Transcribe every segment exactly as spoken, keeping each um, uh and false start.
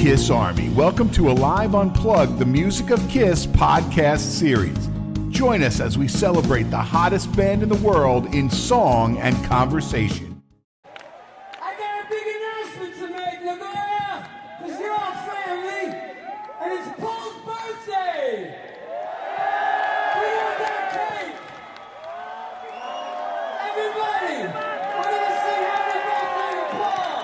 KISS Army. Welcome to Alive Unplugged, the Music of KISS podcast series. Join us as we celebrate the hottest band in the world in song and conversation. I got a big announcement to make, Nagoya, because you're all family, and it's Paul's birthday. We got that cake. Everybody, we're going to sing happy birthday to Paul.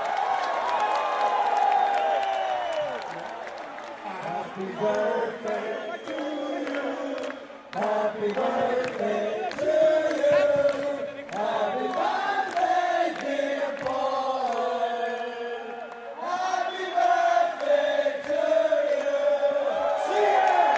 Happy birthday to you. Happy birthday to you. Happy birthday, dear Paul. Happy birthday to you. See ya.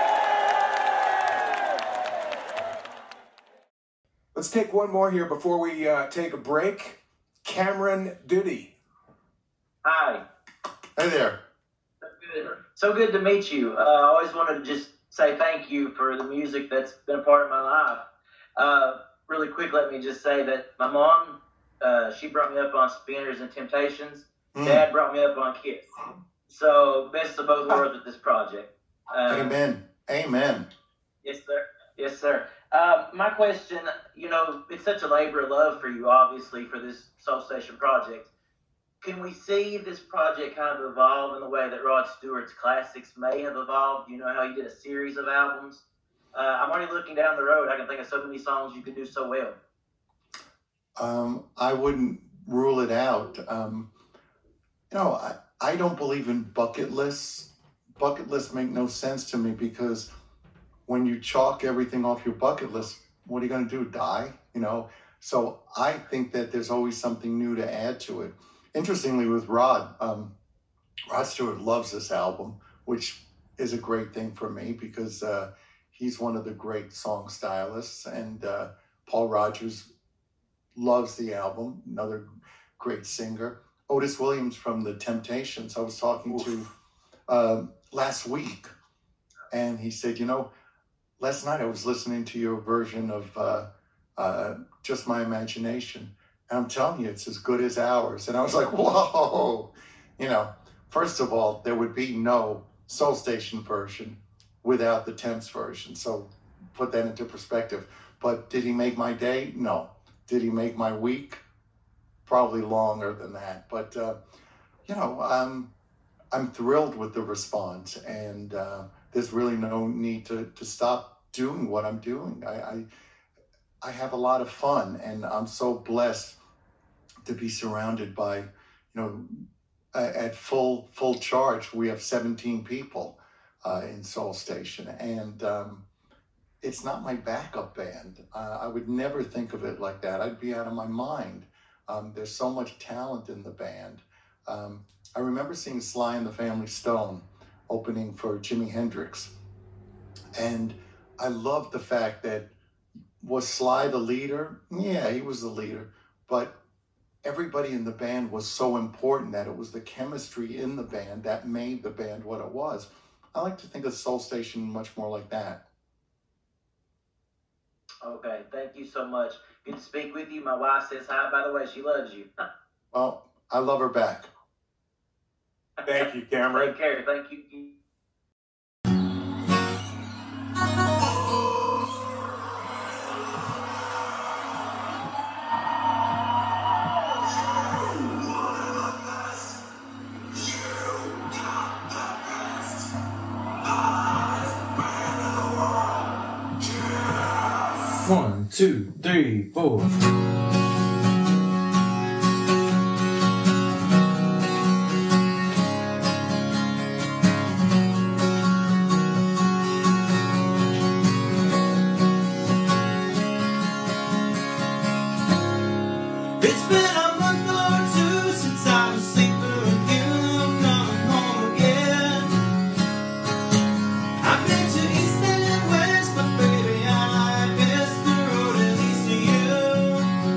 Let's take one more here before we uh, take a break. Cameron Duty. Hi. Hey there. So good. So good to meet you. Uh, I always wanted to just say thank you for the music that's been a part of my life. Uh, really quick, let me just say that my mom, uh, she brought me up on Spinners and Temptations. Mm. Dad brought me up on KISS. So best of both worlds with this project. Um, Amen. Amen. Yes, sir. Yes, sir. Uh, my question, you know, it's such a labor of love for you, obviously, for this Soul Station project. Can we see this project kind of evolve in the way that Rod Stewart's classics may have evolved? You know how he did a series of albums? Uh, I'm already looking down the road. I can think of so many songs you could do so well. Um, I wouldn't rule it out. Um, you know, I, I don't believe in bucket lists. Bucket lists make no sense to me because when you chalk everything off your bucket list, what are you going to do, die? You know, so I think that there's always something new to add to it. Interestingly, with Rod, um, Rod Stewart loves this album, which is a great thing for me because uh, he's one of the great song stylists, and uh, Paul Rodgers loves the album, another great singer. Otis Williams from The Temptations, I was talking Oof. to uh, last week, and he said, you know, last night I was listening to your version of uh, uh, Just My Imagination. And I'm telling you, it's as good as ours. And I was like, whoa, you know, first of all, there would be no Soul Station version without the Temps version. So put that into perspective. But did he make my day? No. Did he make my week? Probably longer than that. But, uh, you know, um, I'm thrilled with the response. And uh, there's really no need to, to stop doing what I'm doing. I, I I have a lot of fun, and I'm so blessed to be surrounded by, you know, at full full charge. We have seventeen people uh, in Soul Station, and um, it's not my backup band. Uh, I would never think of it like that. I'd be out of my mind. Um, there's so much talent in the band. Um, I remember seeing Sly and the Family Stone opening for Jimi Hendrix, and I loved the fact that, was Sly the leader? Yeah, he was the leader. But everybody in the band was so important that it was the chemistry in the band that made the band what it was. I like to think of Soul Station much more like that. Okay, thank you so much. Good to speak with you. My wife says hi, by the way. She loves you. Well, I love her back. Thank you, Cameron. Take care. Thank you. One, two, three, four. It's been a month or two since I was sleeping with you, coming home again. I've been to East and West, but baby, I miss the road at least to you.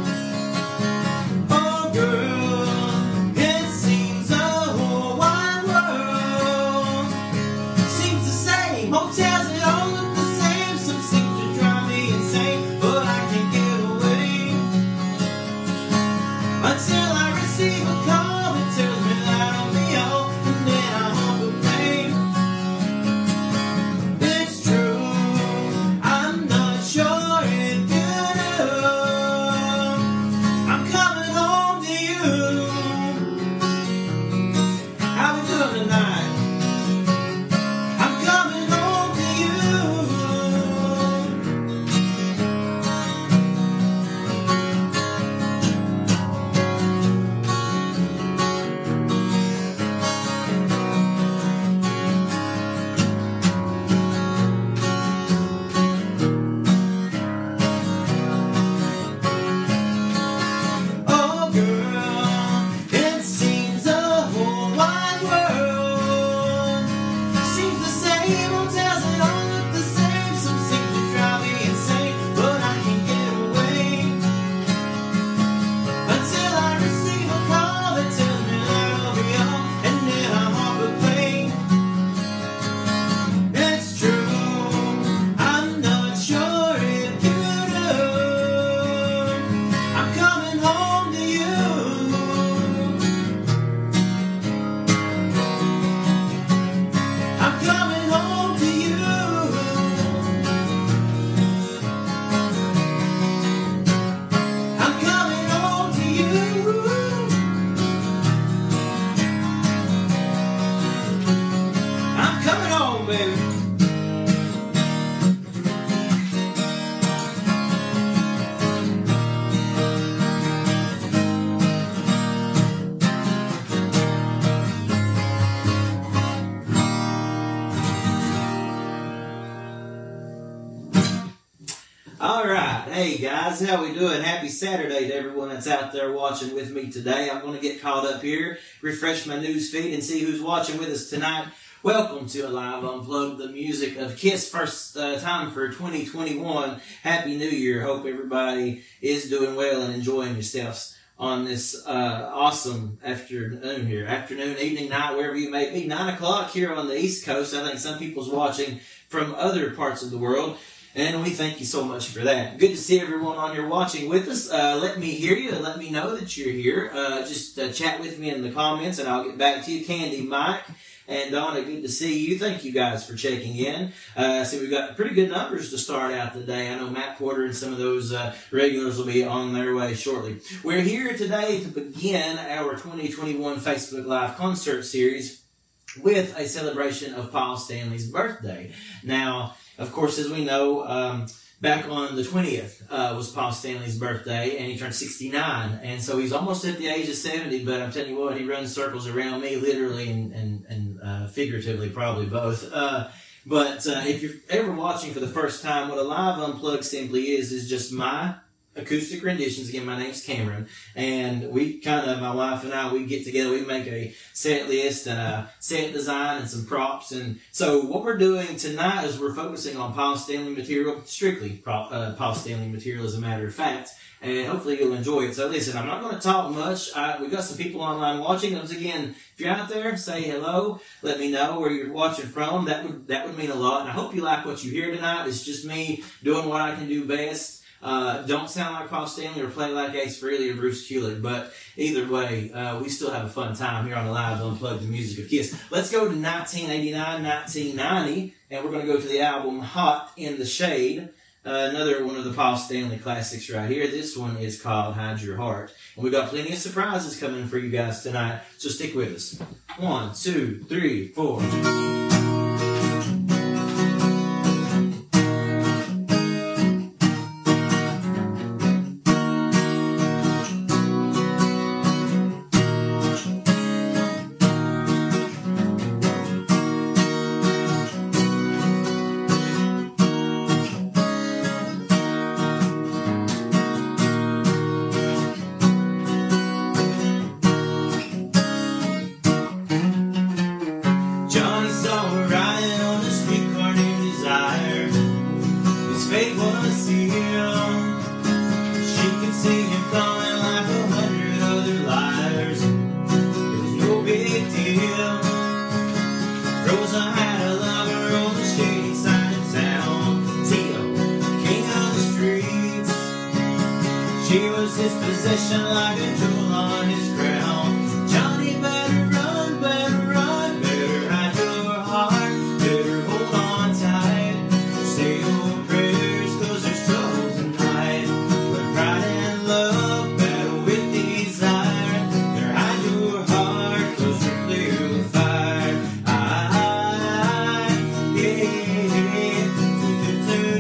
Hey guys, how we doing? Happy Saturday to everyone that's out there watching with me today. I'm going to get caught up here, refresh my news feed, and see who's watching with us tonight. Welcome to Alive Unplugged, the music of KISS. First uh, time for twenty twenty-one. Happy New Year. Hope everybody is doing well and enjoying yourselves on this uh, awesome afternoon here. Afternoon, evening, night, wherever you may be. Nine o'clock here on the East Coast. I think some people's watching from other parts of the world. And we thank you so much for that. Good to see everyone on here watching with us. Uh, let me hear you and let me know that you're here. Uh, just uh, chat with me in the comments and I'll get back to you. Candy, Mike, and Donna, good to see you. Thank you guys for checking in. Uh, so we've got pretty good numbers to start out today. I know Matt Porter and some of those uh, regulars will be on their way shortly. We're here today to begin our twenty twenty-one Facebook Live concert series with a celebration of Paul Stanley's birthday. Now, of course, as we know, um, back on the twentieth uh, was Paul Stanley's birthday, and he turned sixty-nine. And so he's almost at the age of seventy, but I'm telling you what, he runs circles around me, literally and, and, and uh, figuratively, probably both. Uh, but uh, if you're ever watching for the first time, what a Live Unplugged simply is, is just my acoustic renditions. Again, my name's Cameron, and we kind of, my wife and I, we get together, we make a set list and a set design and some props. And so what we're doing tonight is we're focusing on Paul Stanley material, strictly prop, uh, Paul Stanley material as a matter of fact, and hopefully you'll enjoy it. So listen, I'm not going to talk much. I, we've got some people online watching. Once again, if you're out there, say hello. Let me know where you're watching from. That would, that would mean a lot. And I hope you like what you hear tonight. It's just me doing what I can do best. Uh, don't sound like Paul Stanley or play like Ace Frehley or Bruce Kulick, but either way, uh, we still have a fun time here on the Live Unplugged, the music of KISS. Let's go to nineteen eighty-nine, nineteen ninety, and we're going to go to the album Hot in the Shade, uh, another one of the Paul Stanley classics right here. This one is called Hide Your Heart, and we've got plenty of surprises coming for you guys tonight, so stick with us. One, two, three, four.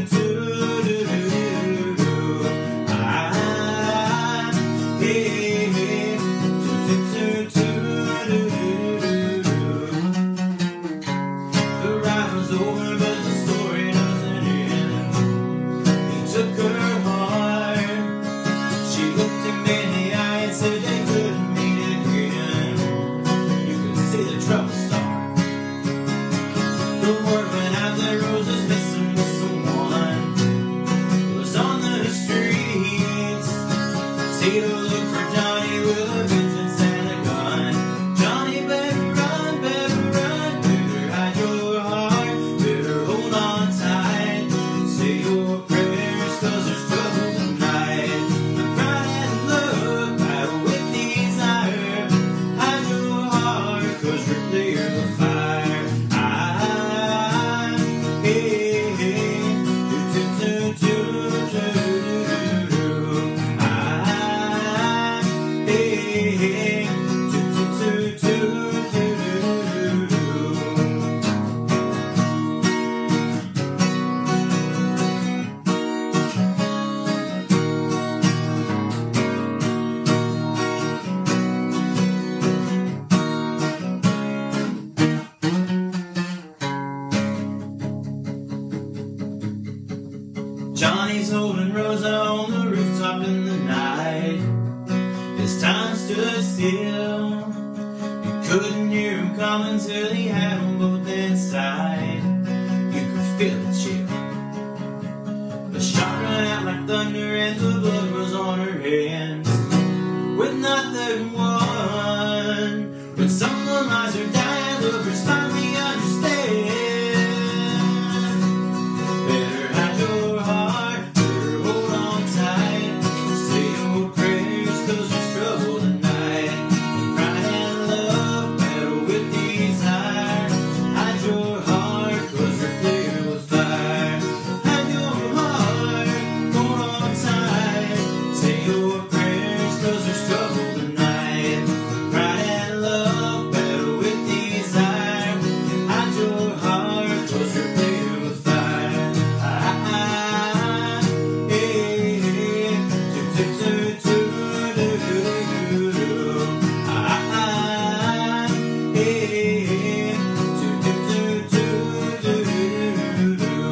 Hey, couldn't hear him coming till he had them both inside. You could feel the chill. The shot ran out like thunder and the blood was on her hands. With nothing won, when someone lies or dies, lovers finally understand. Better hide your heart, better hold on tight. Say your prayers, cause there's trouble tonight. Pride and love battle with desire. Hide your heart, cause you're clear with fire. Hide your heart, hold on tight. Say your prayers, cause there's trouble tonight. Pride and love battle with desire. Hide your heart, cause you're clear with fire. Ah, ah, eh, eh, do, do, do, do, do, do, do. Ah, ah, eh, eh, do, do, do, do, do, do, do.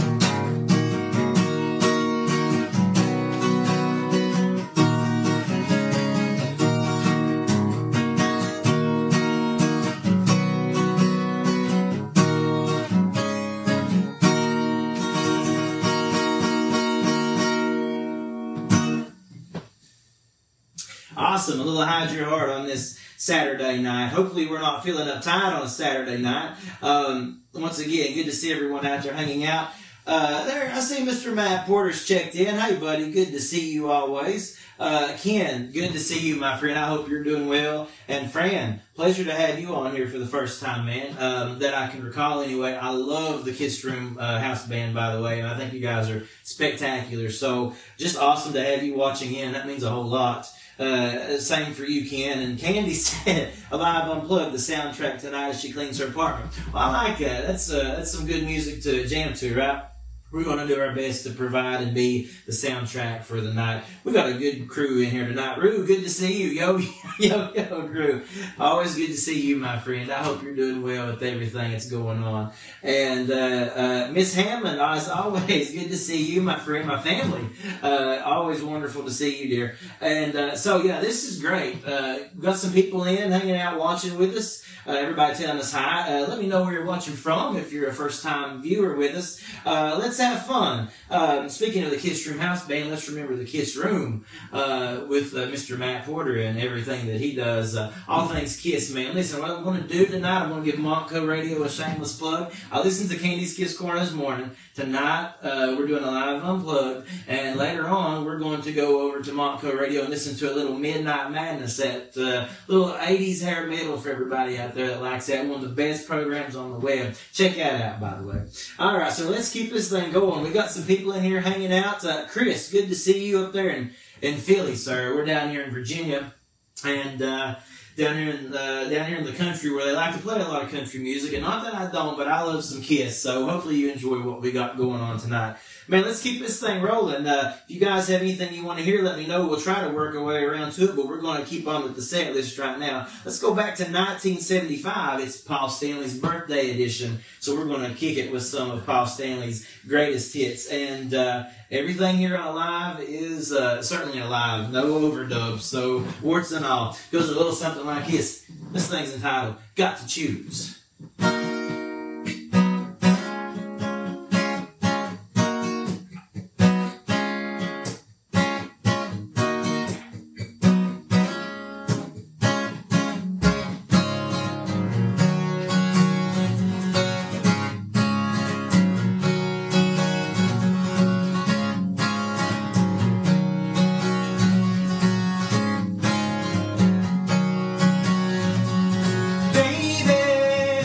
Awesome. A little hide your heart on this Saturday night. Hopefully we're not feeling uptight on a Saturday night. Um, once again, good to see everyone out there hanging out. Uh, there, I see Mister Matt Porter's checked in. Hey, buddy. Good to see you always. Uh, Ken, good to see you, my friend. I hope you're doing well. And Fran, pleasure to have you on here for the first time, man, um, that I can recall anyway. I love the Kiss Room uh, house band, by the way, and I think you guys are spectacular. So just awesome to have you watching in. That means a whole lot. Uh, same for you, Ken. And Candy said, Alive Unplugged, the soundtrack tonight as she cleans her apartment. Well, I like that. That's, uh, that's some good music to jam to, right? We're going to do our best to provide and be the soundtrack for the night. We got a good crew in here tonight. Rue, good to see you. Yo, yo, yo, crew. Always good to see you, my friend. I hope you're doing well with everything that's going on. And uh, uh, Miss Hammond, as always, good to see you, my friend, my family. Uh, always wonderful to see you, dear. And uh, so, yeah, this is great. Uh, got some people in, hanging out, watching with us. Uh, everybody telling us hi. Uh, let me know where you're watching from if you're a first-time viewer with us. Uh, let's have fun. Um, speaking of the Kiss Room house band, let's remember the Kiss Room uh, with uh, Mister Matt Porter and everything that he does. Uh, all things Kiss, man. Listen, what I'm going to do tonight, I'm going to give Montco Radio a shameless plug. I listened to Candy's Kiss Corner this morning. Tonight, uh, we're doing a live unplugged, and later on, we're going to go over to Montco Radio and listen to a little Midnight Madness, that uh, little eighties hair metal for everybody out there that likes that. One of the best programs on the web. Check that out, by the way. All right, so let's keep this thing going. We got some people in here hanging out. Uh, Chris, good to see you up there in, in Philly, sir. We're down here in Virginia, and uh, down here in uh, down here in the country where they like to play a lot of country music. And not that I don't, but I love some Kiss. So hopefully you enjoy what we got going on tonight. Man, let's keep this thing rolling. Uh, if you guys have anything you want to hear, let me know. We'll try to work our way around to it, but we're going to keep on with the set list right now. Let's go back to nineteen seventy-five. It's Paul Stanley's birthday edition, so we're going to kick it with some of Paul Stanley's greatest hits. And uh, everything here on Alive is uh, certainly alive, no overdubs, so warts and all. Goes a little something like this. This thing's entitled Got to Choose. Baby,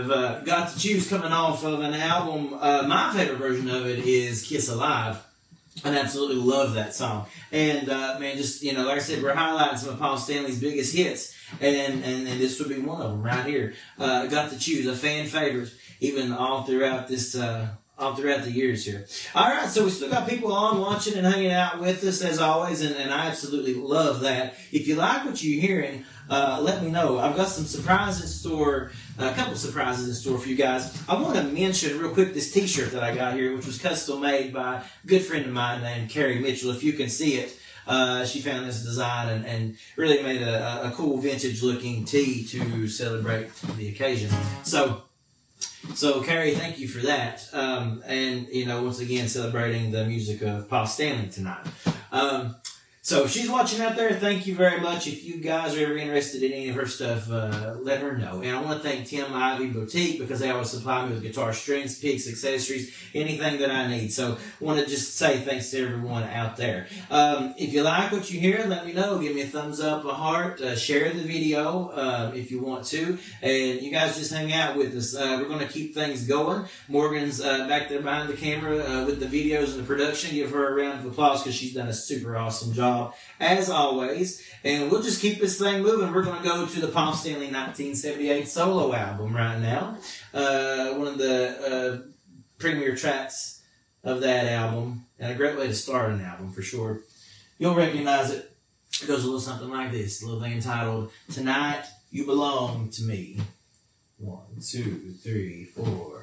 of uh, Got to Choose, coming off of an album. Uh, my favorite version of it is Kiss Alive. I absolutely love that song. And, uh, man, just, you know, like I said, we're highlighting some of Paul Stanley's biggest hits. And, and, and this would be one of them right here. Uh, Got to Choose, a fan favorite, even all throughout this, uh, all throughout the years here. All right, so we still got people on watching and hanging out with us as always, and, and I absolutely love that. If you like what you're hearing, uh, let me know. I've got some surprises in store, a couple surprises in store for you guys. I want to mention real quick this t-shirt that I got here, which was custom made by a good friend of mine named Carrie Mitchell. If you can see it, uh, she found this design and, and really made a, a cool vintage looking tee to celebrate the occasion. So, So, Carrie, thank you for that. Um, and, you know, once again, celebrating the music of Paul Stanley tonight. Um, so, if she's watching out there, thank you very much. If you guys are ever interested in any of her stuff, uh, let her know. And I want to thank Tim Ivy Boutique because they always supply me with guitar strings, picks, accessories, anything that I need. So, I want to just say thanks to everyone out there. Um, if you like what you hear, let me know. Give me a thumbs up, a heart, uh, share the video uh, if you want to. And you guys just hang out with us. Uh, we're going to keep things going. Morgan's uh, back there behind the camera uh, with the videos and the production. Give her a round of applause because she's done a super awesome job, as always. And we'll just keep this thing moving. We're going to go to the Paul Stanley nineteen seventy-eight solo album right now. Uh, one of the uh, premier tracks of that album, and a great way to start an album for sure. You'll recognize it. It goes a little something like this, a little thing entitled, Tonight You Belong to Me. One, two, three, four.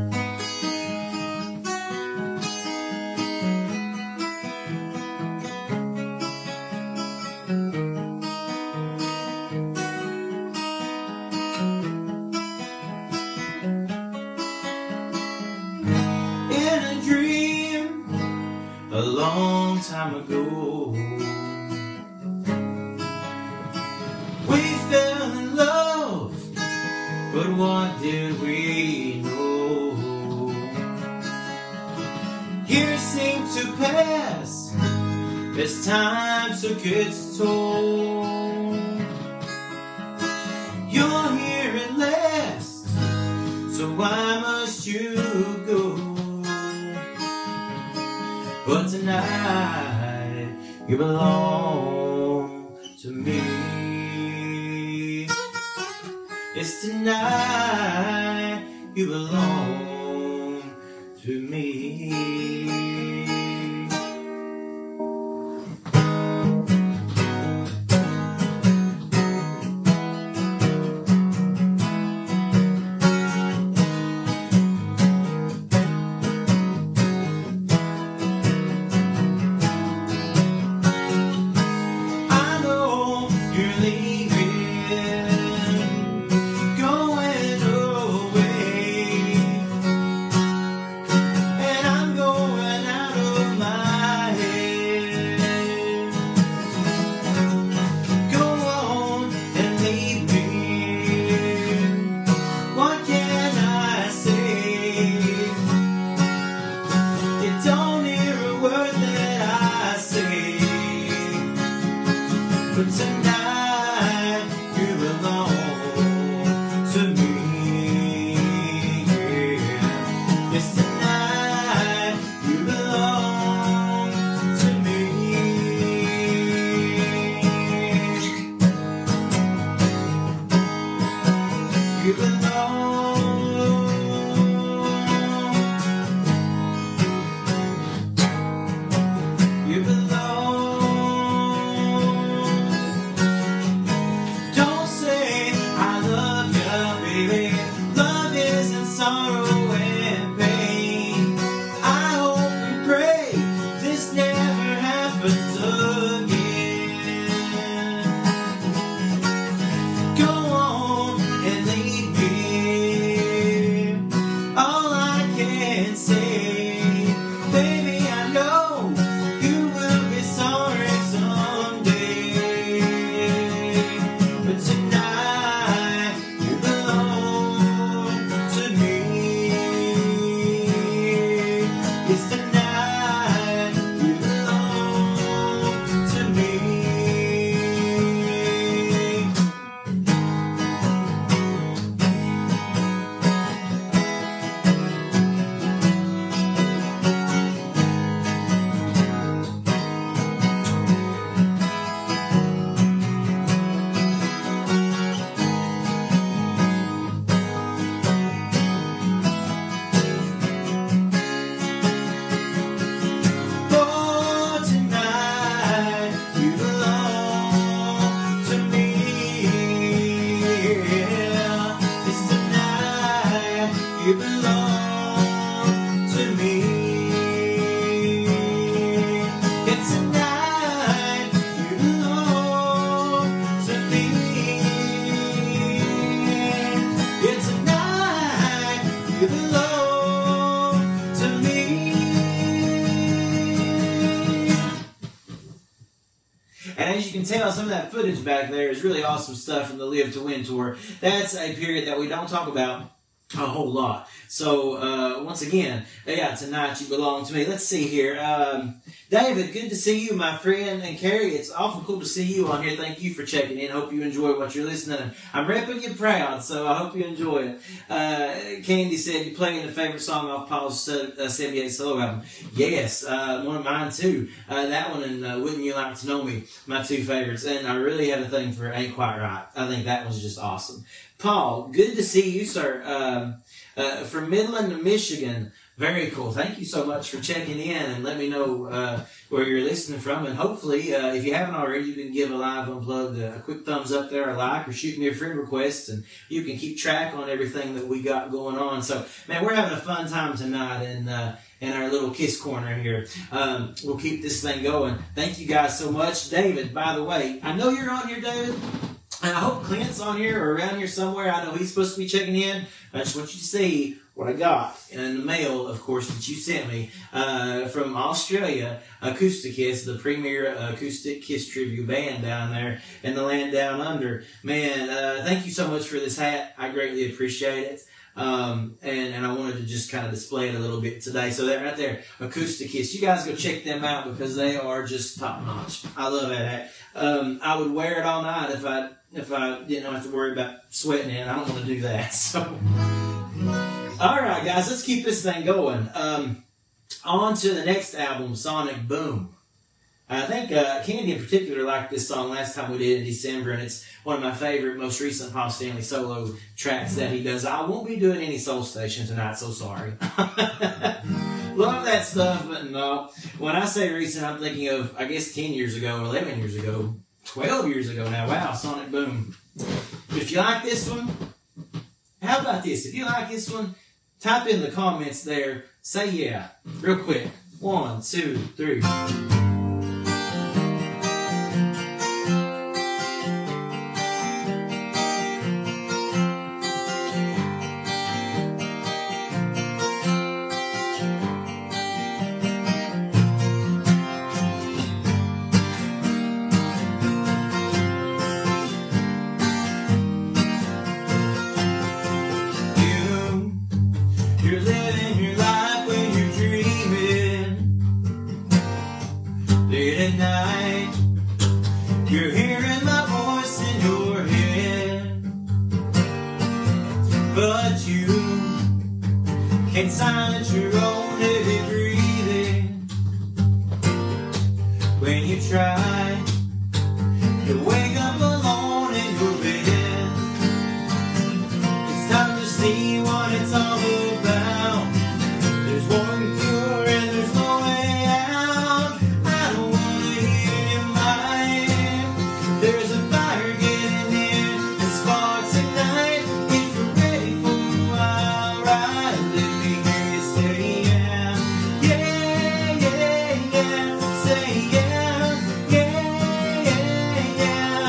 In a dream, a long time ago, we fell in love, but what did we know? Years seemed to pass as time took its toll. You're here at last, so why must you go? But tonight you belong to me. Yes, tonight you belong to me. I know you're leaving, going away, and I'm going out of my head. Go on and leave me. What can I say? You don't hear a word that I say. But tonight you belong to me. Yeah. Yes, tonight you belong to me. You belong. You belong. Don't say I love you, baby. Love isn't sorrow and pain. I hope and pray this never happens again. Go on and leave me. All I can say, baby, I know you will be sorry someday. But tonight you belong to me. you belong to me. And tonight you belong to me. Yeah, tonight you belong to me. And as you can tell, some of that footage back there is really awesome stuff from the Live to Win tour. That's a period that we don't talk about a whole lot. So, uh, once again, yeah, tonight you belong to me. Let's see here. Um, David, good to see you, my friend. And Carrie, it's awful cool to see you on here. Thank you for checking in. Hope you enjoy what you're listening. And I'm repping you proud, so I hope you enjoy it. Uh, Candy said, you playing a favorite song off Paul's uh, seventy-eight solo album. Yes, uh, one of mine too. Uh, that one and uh, Wouldn't You Like to Know Me, my two favorites. And I really had a thing for Ain't Quite Right. I think that was just awesome. Paul, good to see you, sir. Um, uh, from Midland, Michigan. Very cool. Thank you so much for checking in and let me know uh, where you're listening from. And hopefully, uh, if you haven't already, you can give a Live Unplugged a quick thumbs up there, a like, or shoot me a friend request, and you can keep track on everything that we got going on. So, man, we're having a fun time tonight in, uh, in our little Kiss Corner here. Um, we'll keep this thing going. Thank you guys so much. David, by the way, I know you're on here, David. And I hope Clint's on here or around here somewhere. I know he's supposed to be checking in. I just want you to see what I got in the mail, of course, that you sent me uh, from Australia, Acoustic-Kiss, the premier acoustic Kiss tribute band down there in the land down under. Man, uh, thank you so much for this hat. I greatly appreciate it. Um, and, and I wanted to just kind of display it a little bit today. So that right there, Acoustic-Kiss. You guys go check them out because they are just top notch. I love that hat. Um, I would wear it all night if I if I didn't have to worry about sweating it. I don't want to do that. So, all right, guys, let's keep this thing going. Um, on to the next album, Sonic Boom. I think uh, Candy in particular liked this song last time we did it in December, and it's one of my favorite, most recent Paul Stanley solo tracks that he does. I won't be doing any Soul Station tonight, so sorry. Love that stuff, but no. When I say recent, I'm thinking of, I guess, ten years ago, eleven years ago, twelve years ago now. Wow, Sonic Boom. If you like this one, how about this? If you like this one, type in the comments there, say yeah, real quick. One, two, three. You're living your life when you're dreaming. Late at night, you're hearing my voice in your head. But you can't silence your own heavy breathing. When you try, you wake up alone in your bed. It's time to see what it's all about. There's one cure and there's no way out. I don't wanna hear your mind. There's a fire getting near and sparks ignite. If you're ready for a wild ride, let me hear you say yeah. Yeah, yeah, yeah. Say yeah, yeah, yeah, yeah.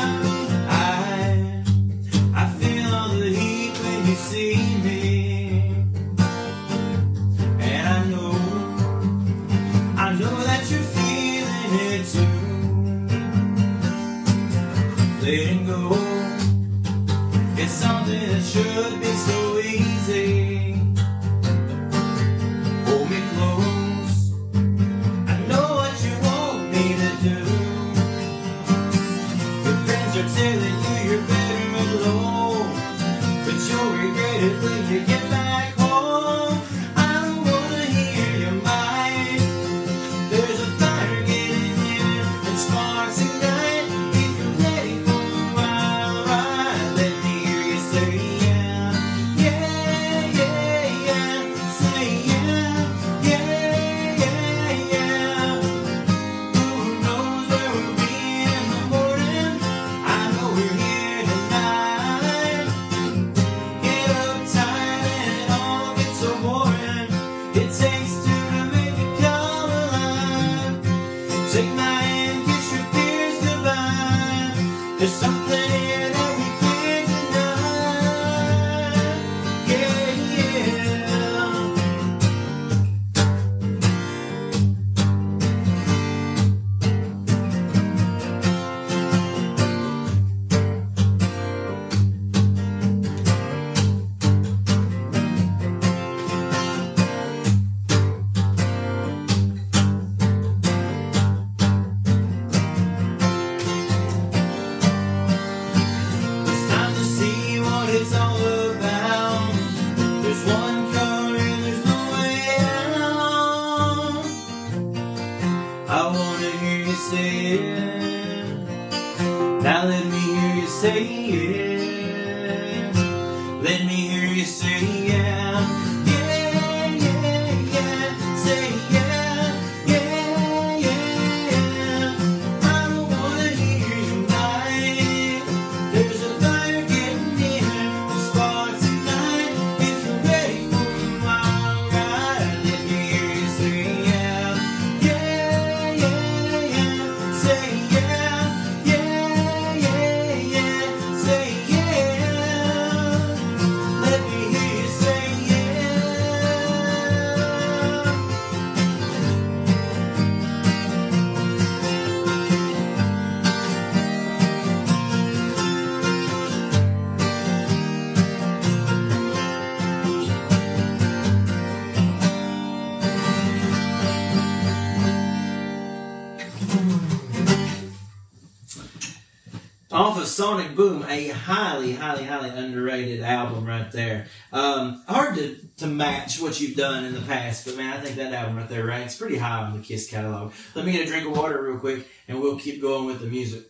off of Sonic Boom, a highly, highly, highly underrated album right there. Um, hard to, to match what you've done in the past, but man, I think that album right there ranks pretty high on the Kiss catalog. Let me get a drink of water real quick, and we'll keep going with the music.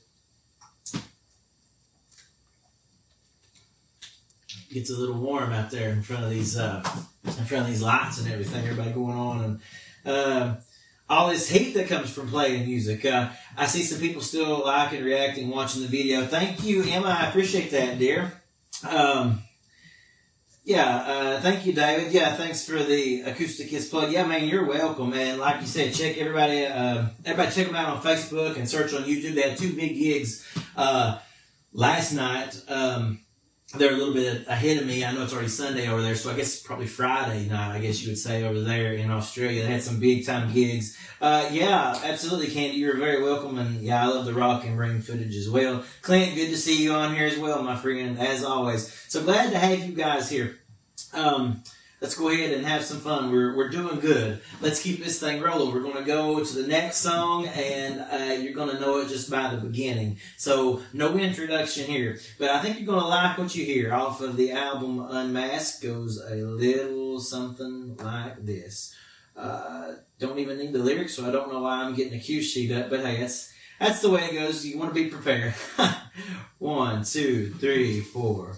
Gets a little warm out there in front of these, uh, in front of these lights and everything. Everybody going on, and uh, all this heat that comes from playing music. Uh, I see some people still liking, reacting, watching the video. Thank you, Emma. I appreciate that, dear. Um, yeah, uh, thank you, David. Yeah, thanks for the Acoustic Kiss plug. Yeah, man, you're welcome, man. Like you said, check everybody. Uh, everybody check them out on Facebook and search on YouTube. They had two big gigs uh, last night. Um, They're a little bit ahead of me. I know it's already Sunday over there, so I guess probably Friday night, I guess you would say, over there in Australia. They had some big-time gigs. Uh, yeah, absolutely, Candy. You're very welcome, and yeah, I love the rock and ring footage as well. Clint, good to see you on here as well, my friend, as always. So glad to have you guys here. Um, let's go ahead and have some fun. We're we're doing good. Let's keep this thing rolling. We're going to go to the next song, and uh, you're going to know it just by the beginning. So no introduction here, but I think you're going to like what you hear. Off of the album Unmasked goes a little something like this. Uh, don't even need the lyrics, so I don't know why I'm getting a cue sheet up, but hey, that's, that's the way it goes. You want to be prepared. One, two, three, four.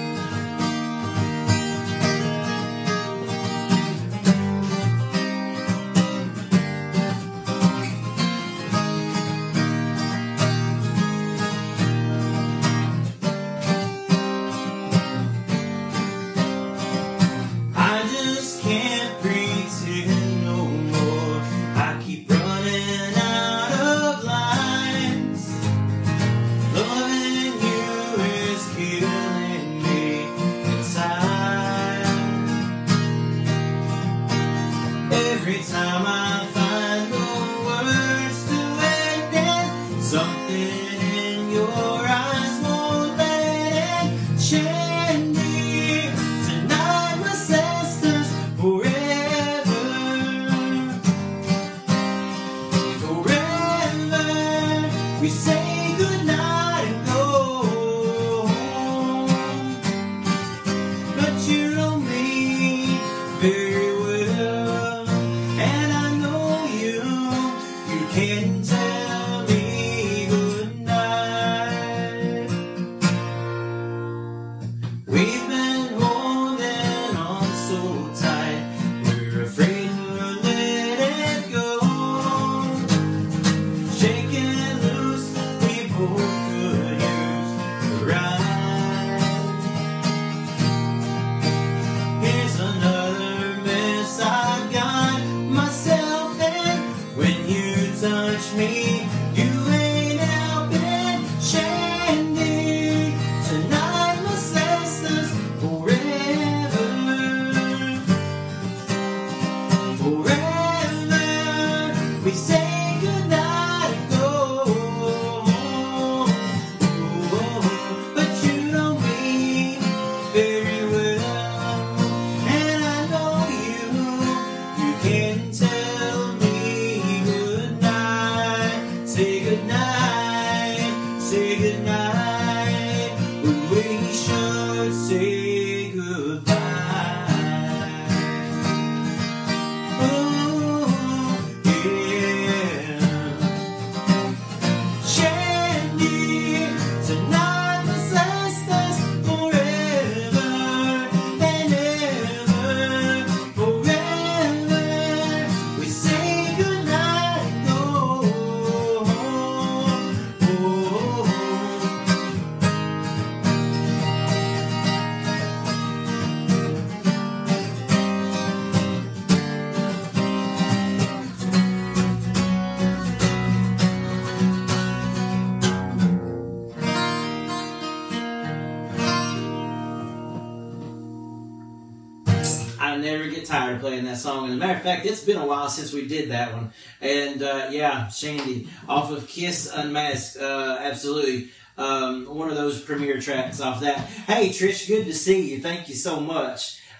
Tired of playing that song. As a matter of fact, it's been a while since we did that one. And uh, yeah, Shandy, off of Kiss Unmasked, uh, absolutely. Um, one of those premiere tracks off that. Hey, Trish, good to see you. Thank you so much.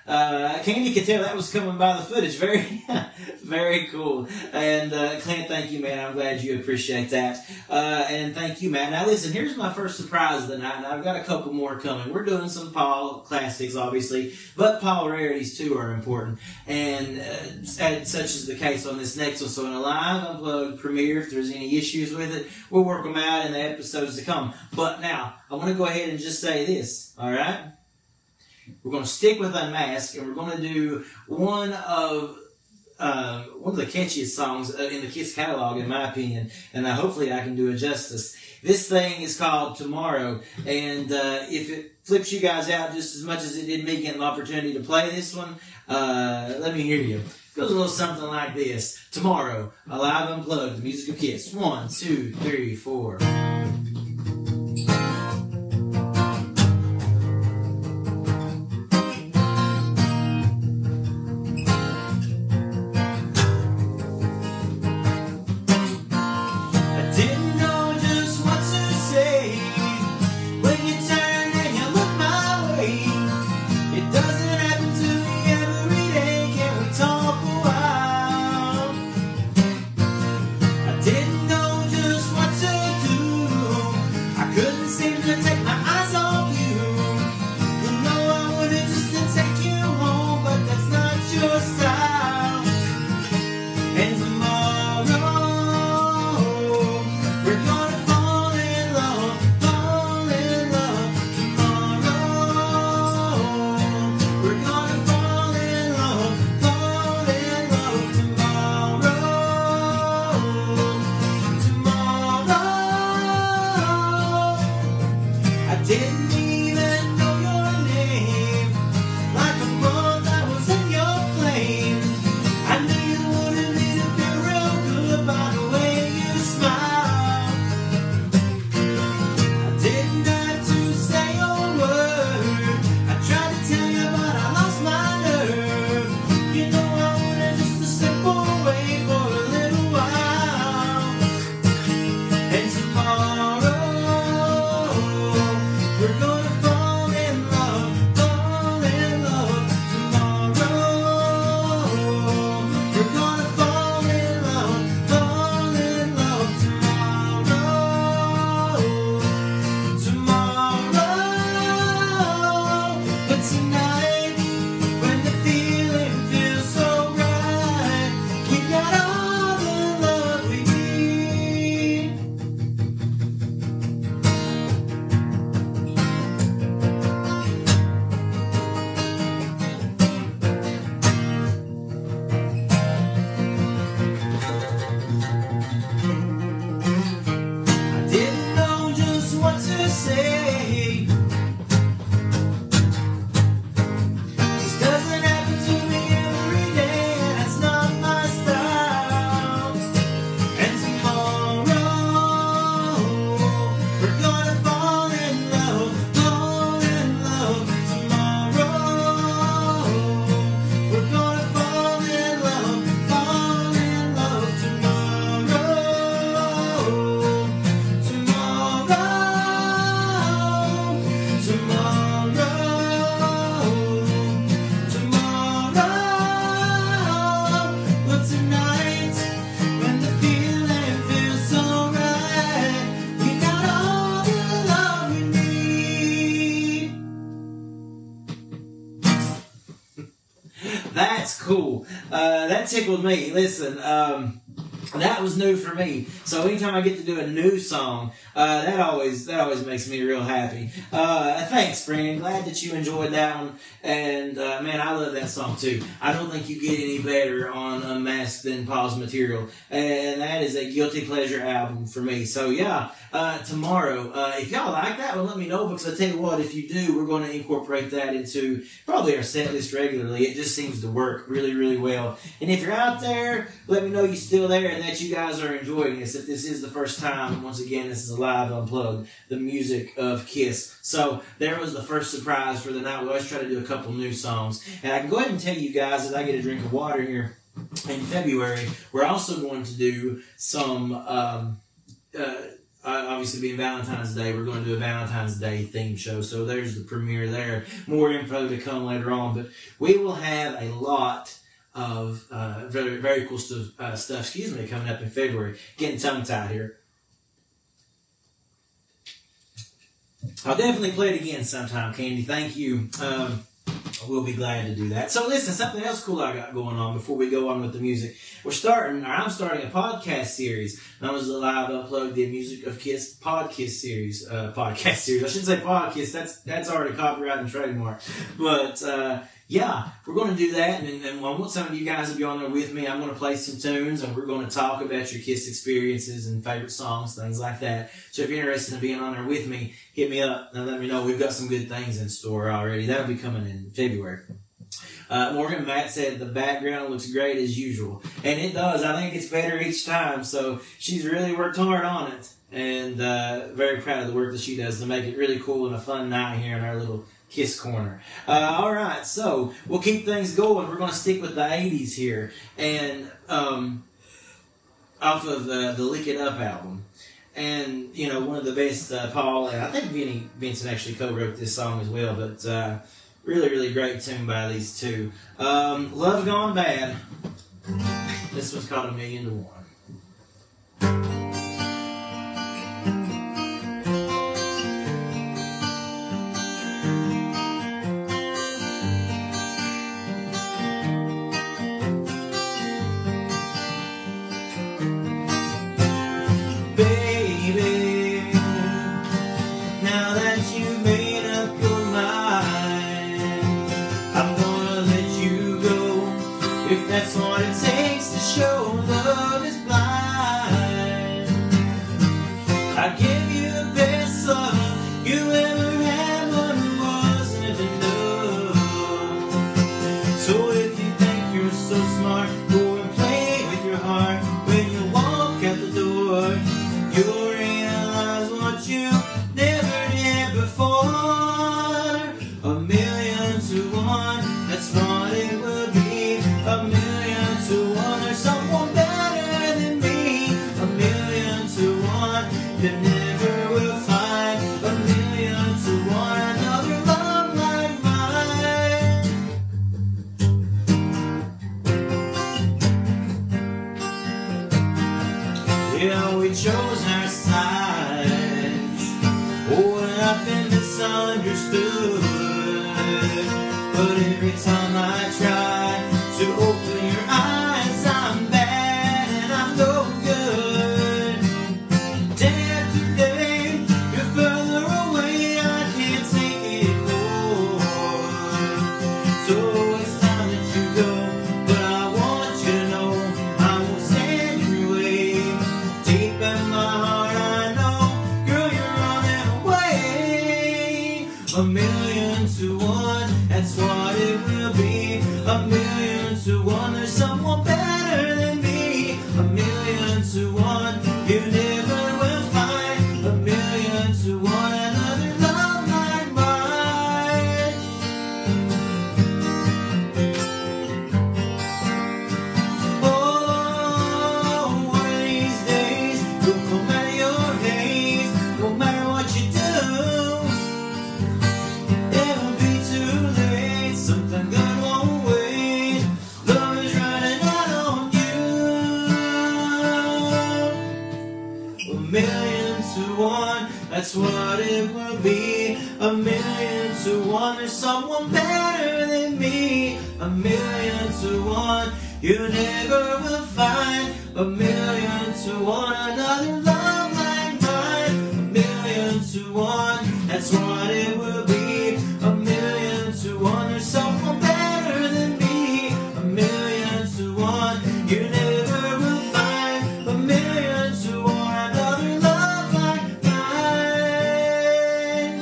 Uh, Candy could tell that was coming by the footage. Very, very cool. And uh, Clint, thank you, man. I'm glad you appreciate that. Uh, and thank you, Matt. Now, listen, here's my first surprise of the night, and I've got a couple more coming. We're doing some Paul classics, obviously, but Paul rarities, too, are important. And uh, such is the case on this next one. So in a live, unplugged premiere, if there's any issues with it, we'll work them out in the episodes to come. But now, I want to go ahead and just say this, all right? We're going to stick with Unmasked, and we're going to do one of uh, one of the catchiest songs in the Kiss catalog, in my opinion, and uh, hopefully I can do it justice. This thing is called Tomorrow, and uh, if it flips you guys out just as much as it did me getting the opportunity to play this one, uh, let me hear you. It goes a little something like this. Tomorrow, a live unplugged, the music of Kiss. One, two, three, four. That's cool. Uh, that tickled me. Listen, um, that was new for me. So anytime I get to do a new song, uh, that always that always makes me real happy. Uh, thanks, friend. Glad that you enjoyed that one. And uh, man, I love that song too. I don't think you get any better on Unmasked than Paul's material, and that is a guilty pleasure album for me. So yeah, uh, Tomorrow. Uh, if y'all like that one, let me know, because I tell you what, if you do, we're going to incorporate that into probably our set list regularly. It just seems to work really, really well. And if you're out there, let me know you're still there and that you guys are enjoying this. If this is the first time, once again, this is a live unplugged, the music of Kiss. So there was the first surprise for the night. We always try to do a couple new songs. And I can go ahead and tell you guys, as I get a drink of water here, in February, we're also going to do some um, uh, uh, obviously being Valentine's Day, we're going to do a Valentine's Day theme show. So there's the premiere there. More info to come later on. But we will have a lot of uh, very, very cool stuff, uh, stuff, excuse me, coming up in February. Getting tongue-tied here. I'll definitely play it again sometime, Candy. Thank you. Um, we'll be glad to do that. So listen, something else cool I got going on before we go on with the music. We're starting, or I'm starting a podcast series known as the Live Upload the Music of Kiss podcast series. Uh, podcast series. I shouldn't say podcast. That's that's already copyright and trademark. But uh, yeah, we're going to do that, and, and I want some of you guys to be on there with me. I'm going to play some tunes, and we're going to talk about your Kiss experiences and favorite songs, things like that. So if you're interested in being on there with me, hit me up and let me know. We've got some good things in store already. That'll be coming in February. Uh, Morgan Matt said the background looks great as usual, and it does. I think it's better each time, so she's really worked hard on it, and uh, very proud of the work that she does to make it really cool and a fun night here in our little Kiss Corner. Uh, all right, so we'll keep things going. We're going to stick with the eighties here, and um, off of uh, the Lick It Up album. And, you know, one of the best, uh, Paul, and I think Vinnie Vincent actually co-wrote this song as well, but uh, really, really great tune by these two. Um, Love Gone Bad. This one's called A Million to One. That's what it takes to show love is blind. I give you the best love you ever had, but it wasn't enough. So if you think you're so smart, go and play with your heart. When you walk out the door, you'll realize what you never did before. A million to one, that's what it will be. A million to one, there's someone better than me. A million to one, you never will find. A million to one, another love like mine. Yeah, we chose our sides. Oh, and I've been misunderstood. But every time I try to open your eyes, I'm bad and I'm no good. Day after day, you're further away, I can't take it more. So it's time that you go, but I want you to know I won't stand in your way. Deep in my heart, I know, girl, you're running away. A million to one, that's what it will be. A million to one, there's someone better than me. A million to one, you never will find. A million to one, another love like mine. Oh, one of these days, you'll come out of your haze. No matter what you do, it'll be too late. Something good won't wait. Love is running out on you. A million to one, that's what it will be. A million to one, there's someone better than me. A million to one, you never will find. A million to one, another love like mine. A million to one, that's what it will be. A million to one, there's someone better than me. A million to one, you never will find. A million to one, another love like mine.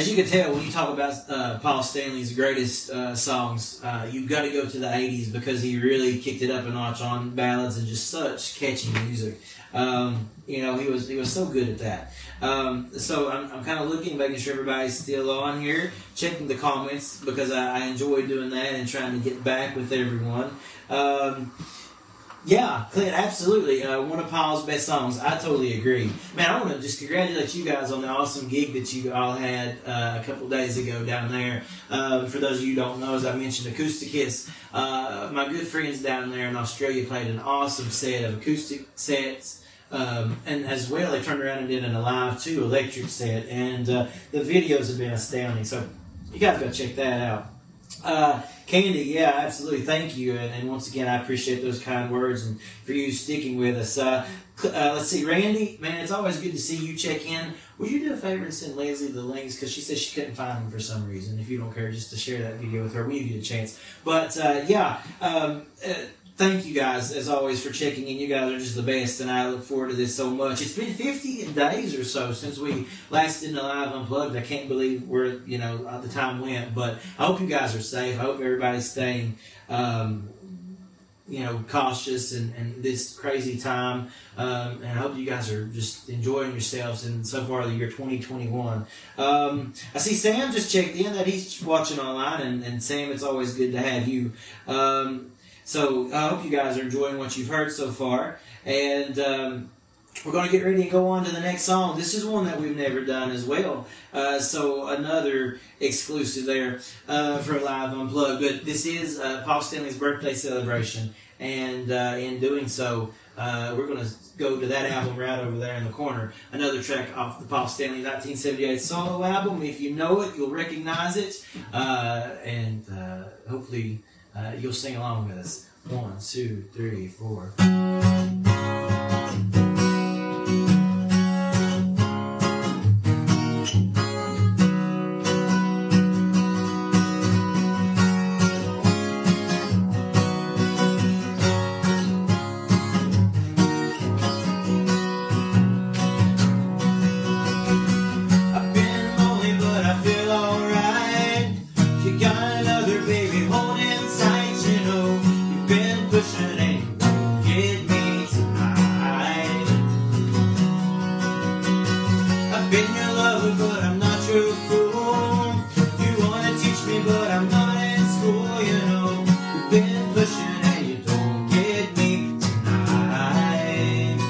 as you can tell, when you talk about uh, Paul Stanley's greatest uh, songs, uh, you've got to go to the eighties because he really kicked it up a notch on ballads and just such catchy music. Um, you know, he was he was so good at that. Um, so I'm, I'm kind of looking, making sure everybody's still on here, checking the comments because I, I enjoy doing that and trying to get back with everyone. Um, Yeah, Clint, absolutely. Uh, one of Paul's best songs. I totally agree. Man, I want to just congratulate you guys on the awesome gig that you all had uh, a couple days ago down there. Uh, for those of you who don't know, as I mentioned, Acoustic Kiss, uh, my good friends down there in Australia played an awesome set of acoustic sets. Um, and as well, they turned around and did an Alive two electric set. And uh, the videos have been astounding. So you guys got to check that out. Uh, Candy, yeah, absolutely. Thank you. And, and once again, I appreciate those kind words and for you sticking with us. Uh, uh, let's see, Randy, man, it's always good to see you check in. Would you do a favor and send Leslie the links? Because she said she couldn't find them for some reason. If you don't care, just to share that video with her when you get a chance. But, uh, yeah, um, uh, thank you guys, as always, for checking in. You guys are just the best, and I look forward to this so much. It's been fifty days or so since we last did the Live Unplugged. I can't believe where, you know, the time went, but I hope you guys are safe. I hope everybody's staying, um, you know, cautious in, in this crazy time, um, and I hope you guys are just enjoying yourselves in so far the year twenty twenty-one. Um, I see Sam just checked in that he's watching online, and, and Sam, it's always good to have you. Um, So I hope you guys are enjoying what you've heard so far. And um, we're going to get ready to go on to the next song. This is one that we've never done as well. Uh, so another exclusive there uh, for Live Unplugged. But this is uh, Paul Stanley's birthday celebration. And uh, in doing so, uh, we're going to go to that album right over there in the corner. Another track off the Paul Stanley nineteen seventy-eight solo album. If you know it, you'll recognize it. Uh, and uh, hopefully... Uh, you'll sing along with us. One, two, three, four. I've been lonely, but I feel alright. You got another baby holding tight, you know. You've been pushing and you won't get me tonight. I've been your lover, but I'm not your fool. You wanna teach me, but I'm not in school, you know. You've been pushing and you don't get me tonight.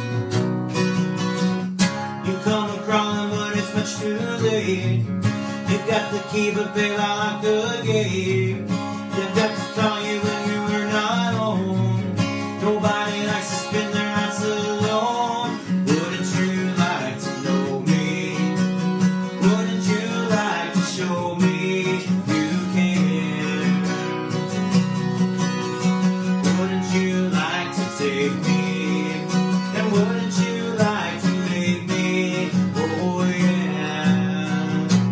You come a crawling, but it's much too late. You got the key, but babe, I locked the gate. You got to call you when you were not home. Nobody likes to spend their nights alone. Wouldn't you like to know me? Wouldn't you like to show me you care? Wouldn't you like to take me? And wouldn't you like to make me? Oh yeah.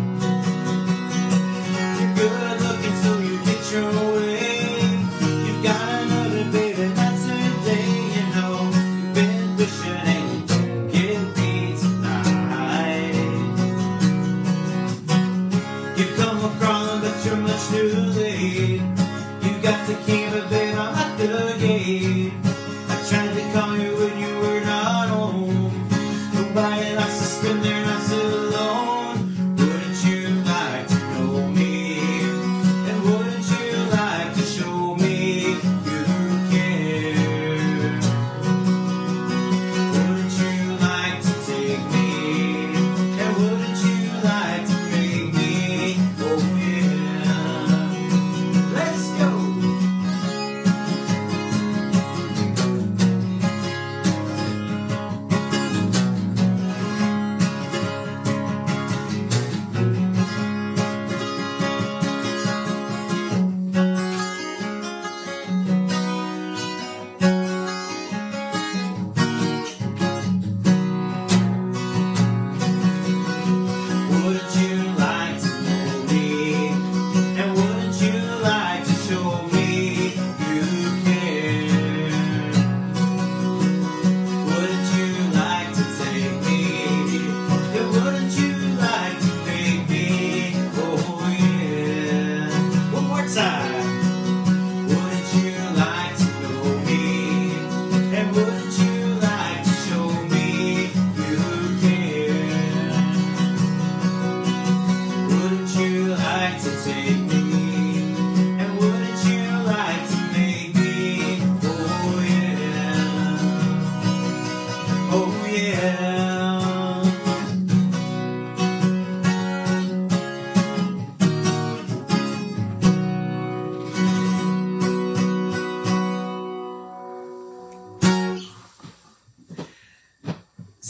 You're good looking, so you get your way. You've got another baby, not today, you know.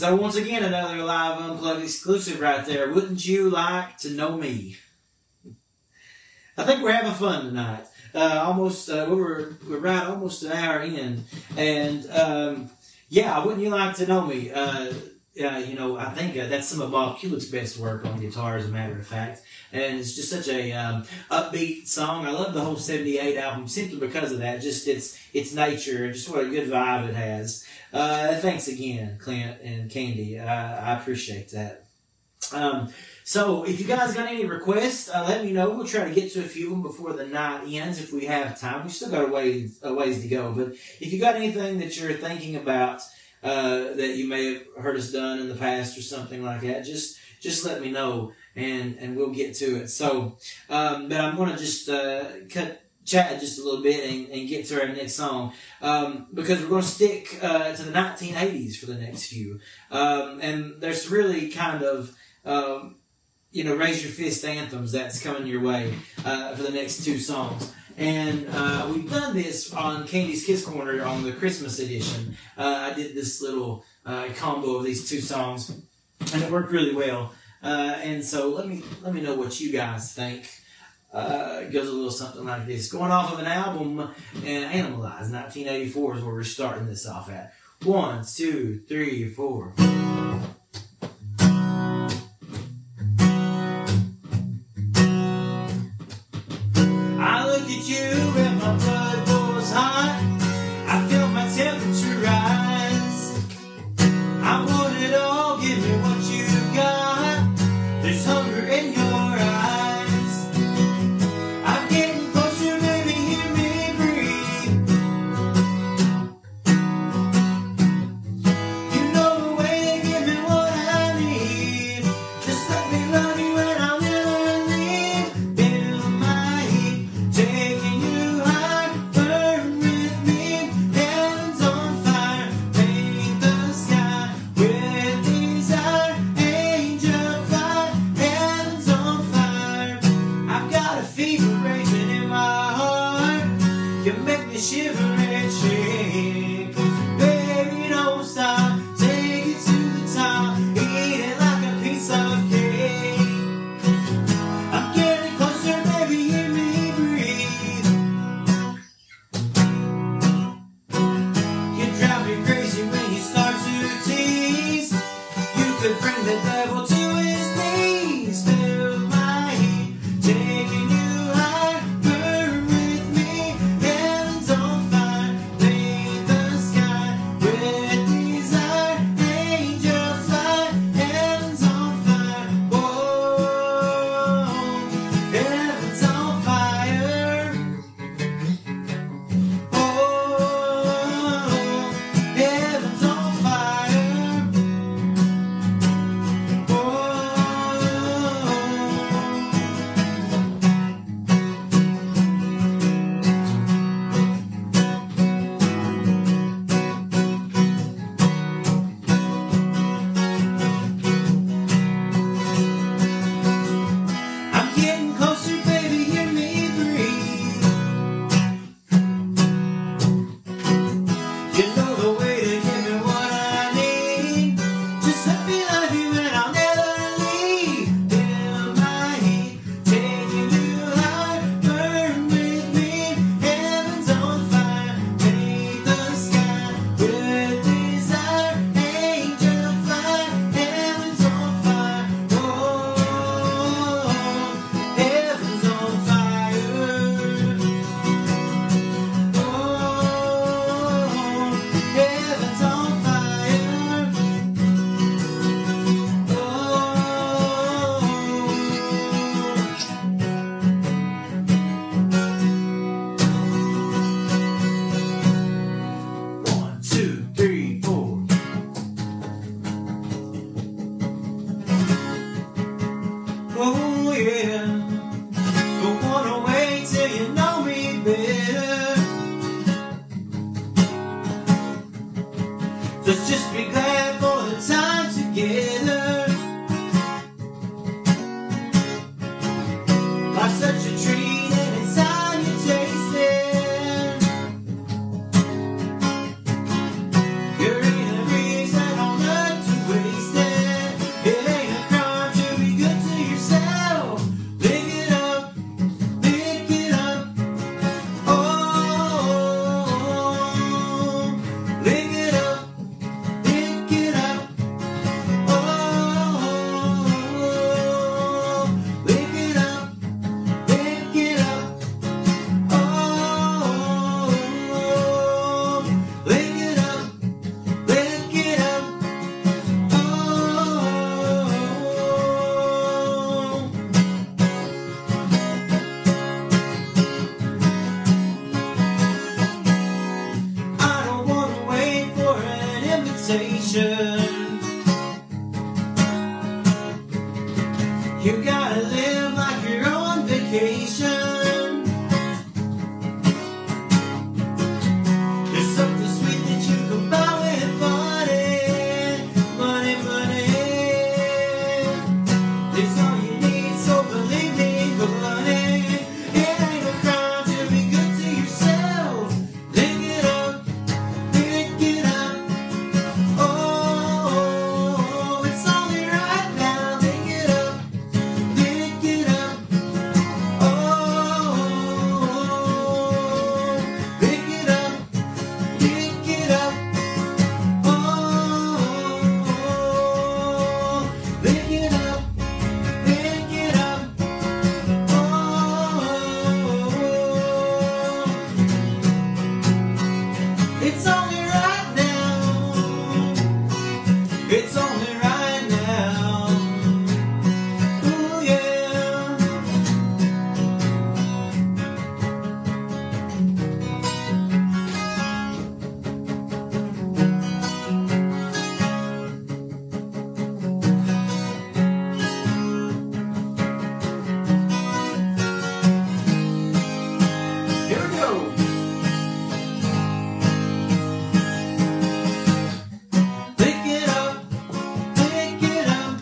So once again, another Live Unplugged exclusive right there. Wouldn't you like to know me? I think we're having fun tonight. Uh, almost, uh, we were we're right almost an hour in, and um, yeah, wouldn't you like to know me? Uh, uh, you know, I think uh, that's some of Bob Kulick's best work on guitar, as a matter of fact, and it's just such a um, upbeat song. I love the whole seventy-eight album simply because of that. Just its its nature, just what a good vibe it has. Uh, thanks again, Clint and Candy. I, I appreciate that. Um, so if you guys got any requests, uh, let me know. We'll try to get to a few of them before the night ends if we have time. We still got a ways, a ways to go. But if you got anything that you're thinking about uh, that you may have heard us done in the past or something like that, just just let me know and, and we'll get to it. So, um, but I'm going to just uh, cut chat just a little bit and, and get to our next song um, because we're going to stick uh, to the nineteen eighties for the next few. Um, and there's really kind of um, you know, raise your fist anthems that's coming your way uh, for the next two songs. And uh, we've done this on Candy's Kiss Corner on the Christmas edition. Uh, I did this little uh, combo of these two songs, and it worked really well. Uh, and so let me let me know what you guys think. Uh, it goes a little something like this. Going off of an album, uh, Animalize, nineteen eighty-four is where we're starting this off at. One, two, three, four. I looked at you and my blood was hot. I felt my temperature rise. I want it all, give me what you got. There's hunger in your eyes. I'm getting closer, baby, hear me breathe. You know the way they give me You gotta live like you're on vacation. There's something sweet that you can buy with money, money, money. It's all you need, so believe me, honey. It ain't a crime to be good to yourself. Lick it up, lick it up. Oh, it's only right now. Lick it up, lick it up. Oh, lick it up, lick it up. Oh, lick it up, lick it up. Oh, it's only right now. It's only right now. Ooh, yeah. Here we go. Lick it up, lick it up.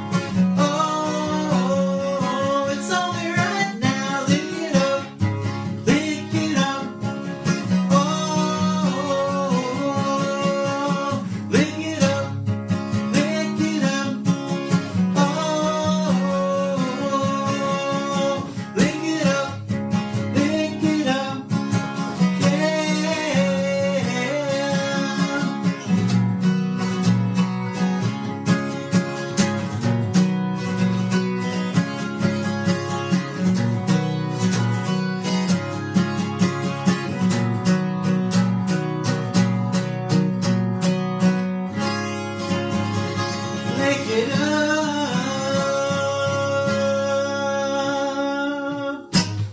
Oh, it's only right now. Lick it up, lick it up. Oh, lick it up, lick it up. Oh, lick it up, lick it up. Yeah. Lick it up.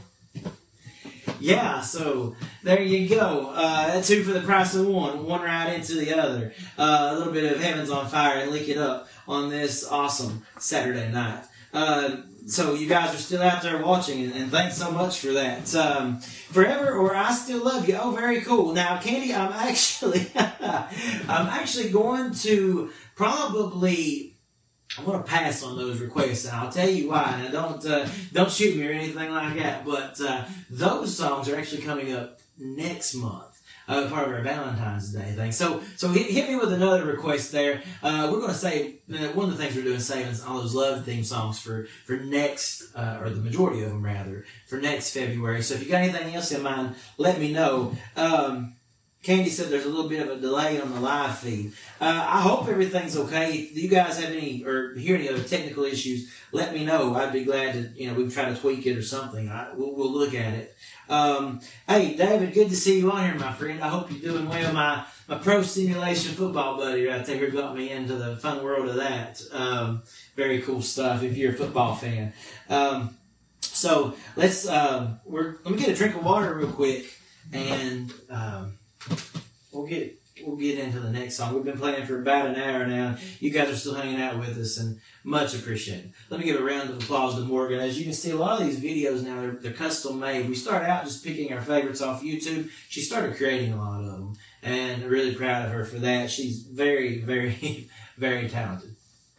Yeah, so there you go. Uh, two for the price of one. One right into the other. Uh, a little bit of Heaven's on Fire and Lick It Up on this awesome Saturday night. Uh, so you guys are still out there watching, and, and thanks so much for that. Um, Forever or I Still Love You. Oh, very cool. Now, Candy, I'm actually, I'm actually going to probably. I'm gonna pass on those requests, and I'll tell you why. Now, don't uh, don't shoot me or anything like that. But uh, those songs are actually coming up next month, uh, part of our Valentine's Day thing. So so hit, hit me with another request there. Uh, we're gonna say uh, one of the things we're doing is saving all those love theme songs for for next, uh, or the majority of them rather, for next February. So if you got anything else in mind, let me know. Um, Candy said there's a little bit of a delay on the live feed. Uh, I hope everything's okay. If you guys have any or hear any other technical issues, let me know. I'd be glad to, you know, we can try to tweak it or something. I, we'll, we'll look at it. Um, hey, David, good to see you on here, my friend. I hope you're doing well. My my pro simulation football buddy right there got me into the fun world of that. Um, very cool stuff if you're a football fan. Um, so let's um, we're let me get a drink of water real quick, and um, we'll get we'll get into the next song. We've been playing for about an hour now. You guys are still hanging out with us, and much appreciated. Let me give a round of applause to Morgan. As you can see, a lot of these videos now, they're, they're custom made. We started out just picking our favorites off YouTube. She started creating a lot of them, and I'm really proud of her for that. She's very, very, very talented.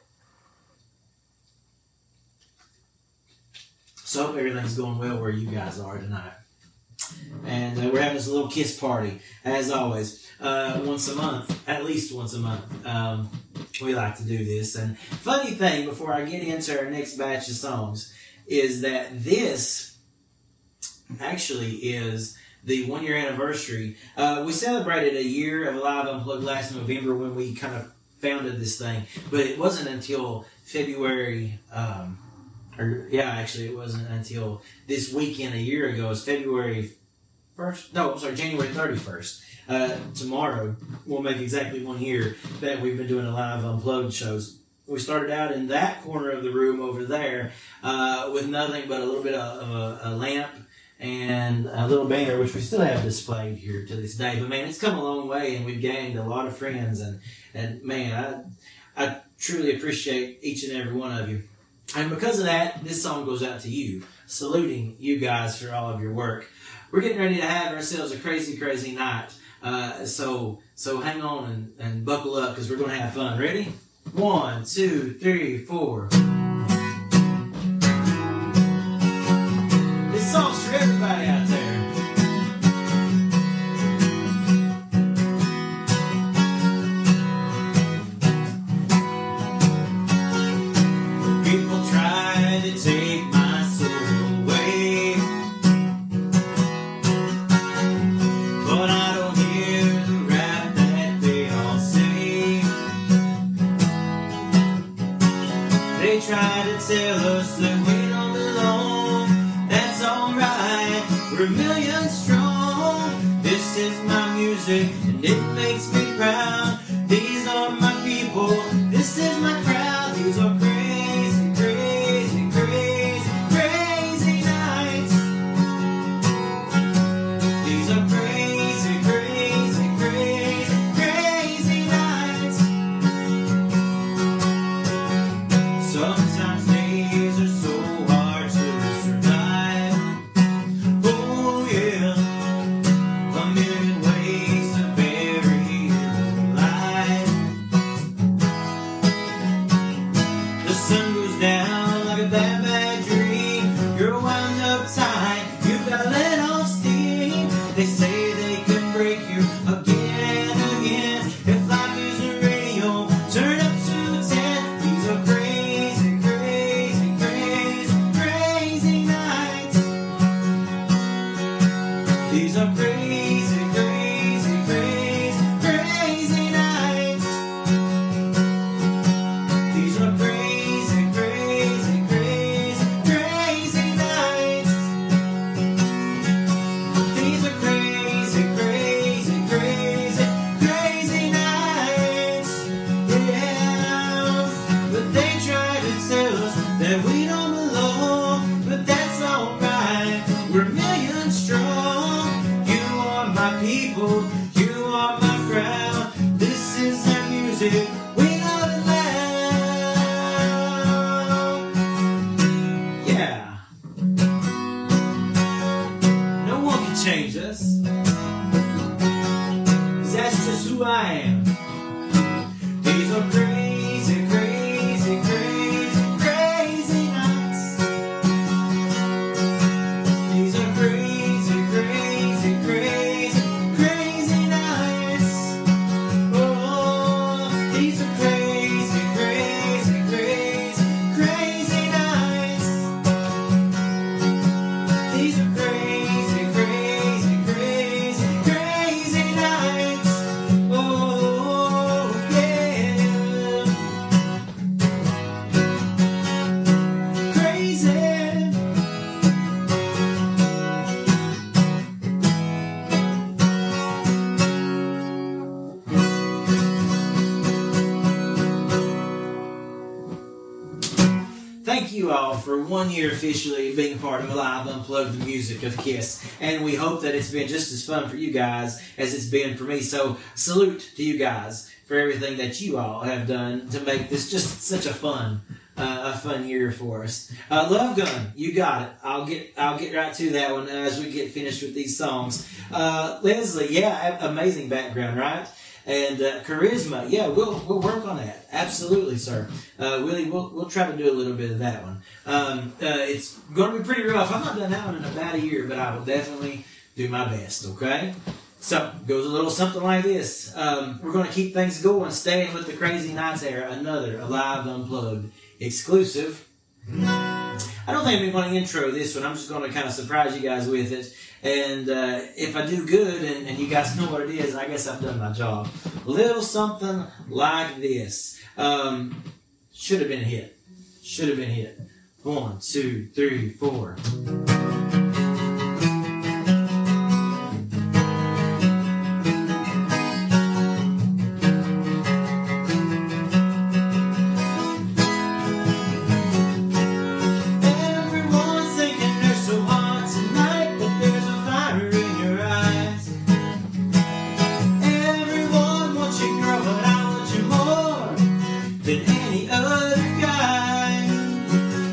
So I hope everything's going well where you guys are tonight. And uh, we're having this little kiss party, as always, uh, once a month, at least once a month. Um, we like to do this. And funny thing, before I get into our next batch of songs, is that this actually is the one-year anniversary. Uh, we celebrated a year of Alive Unplugged last November when we kind of founded this thing, but it wasn't until February. Um, Or, yeah, actually, it wasn't until this weekend a year ago. It's February first. No, I'm sorry, January thirty-first. Uh, tomorrow, we'll make exactly one year that we've been doing a live Unplugged shows. We started out in that corner of the room over there uh, with nothing but a little bit of a, a lamp and a little banner, which we still have displayed here to this day. But, man, it's come a long way, and we've gained a lot of friends. And, and man, I, I truly appreciate each and every one of you. And because of that, this song goes out to you, saluting you guys for all of your work. We're getting ready to have ourselves a crazy, crazy night. Uh, so so hang on and, and buckle up because we're going to have fun. Ready? One, two, three, four. This song's for everybody out there. People try to take my soul away, but I don't hear the rap that they all say. They try to tell us that we don't belong. That's alright, we're a million strong. This is my music and it makes me proud. These are my people, this is my crowd. These are crazy, crazy, crazy, crazy nights. These are crazy, crazy, crazy, crazy nights. Sometimes days are so hard to survive. Oh yeah, a million ways to bury you alive. The sun goes down like a bad, bad dream. You're wound up tight, you gotta let off steam. They say they can break you again and again. If life is a radio, turn up to ten. These are crazy, crazy, crazy, crazy nights. These are crazy, crazy, crazy, crazy nights. These are crazy, crazy, crazy, crazy nights. These are crazy, crazy, crazy, crazy nights. Yeah, but they try to tell us that we don't belong, but that's alright. We're a million strong. You are my people, you are my crowd. This is our music, we love it loud. Yeah. No one can change us, 'cause that's just who I am. These are crazy, crazy, crazy, crazy nights. These are crazy, crazy, crazy, crazy nights. Oh, these are crazy, crazy, crazy, crazy nights. These are crazy, crazy, crazy, crazy nights. Oh, yeah. Crazy. Thank you all for one year officially being part of Alive Unplugged, the music of KISS. And we hope that it's been just as fun for you guys as it's been for me. So salute to you guys for everything that you all have done to make this just such a fun, uh, a fun year for us. Uh, Love Gun, you got it. I'll get, I'll get right to that one as we get finished with these songs. Uh, Leslie, yeah, amazing background, right? And uh, charisma, yeah, we'll we'll work on that. Absolutely, sir. Uh, Willie, we'll we'll try to do a little bit of that one. Um, uh, it's going to be pretty rough. I've not done that one in about a year, but I will definitely do my best. Okay. So goes a little something like this. Um, we're going to keep things going, staying with the Crazy Nights era. Another Alive Unplugged exclusive. I don't think I'm going to intro this one. I'm just going to kind of surprise you guys with it. And uh, if I do good and, and you guys know what it is, I guess I've done my job. A little something like this. Um, should have been a hit. Should have been a hit. One, two, three, four. Than any other guy.